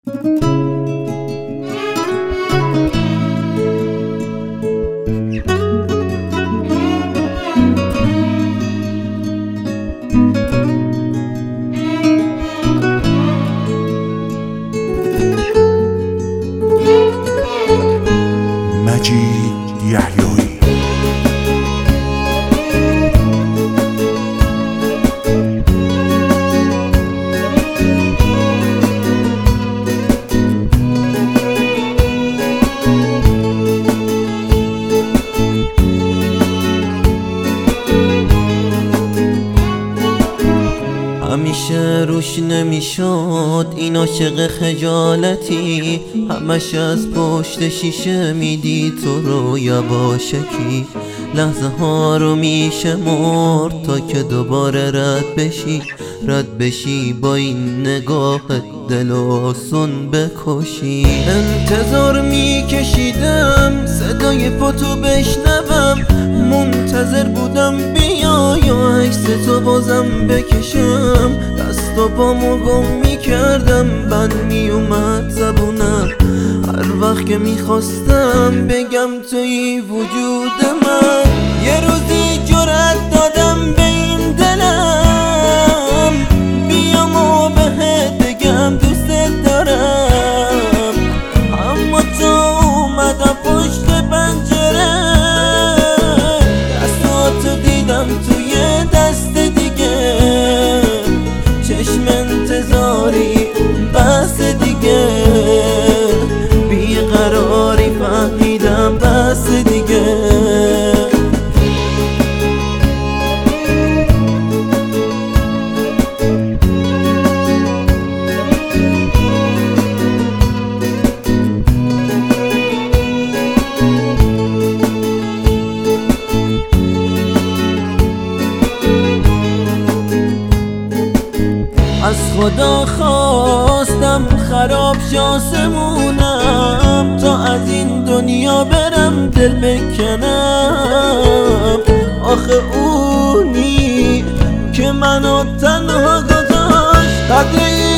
مجید یحیایی. همیشه روش نمیشد این عاشق خجالتی، همش از پشت شیشه میدی تو رو یواشکی، لحظه ها رو میشه مرد تا که دوباره رد بشی با این نگاه دل آسون بکشی. انتظار میکشیدم صدای پاتو بشنوم، منتظر بودم بیا یا عکس تو بازم بکشم، دست و پامو گم میکردم بند میومد زبونم، هر وقت که میخواستم بگم توی وجود من. یه روزی جرأت دادم به این دلم بیام و بهت بگم دوست دارم، اما تو اومدم پشت پنجره، دستاتو دیدم توی دست دیگه، چشم انتظاری بس دیگه، بیقراری فهمیدم بس دیگه. از خدا خواستم خراب شاسمونم تا از این دنیا برم دل بکنم، آخه اونی که منو تنها گذاشت قدر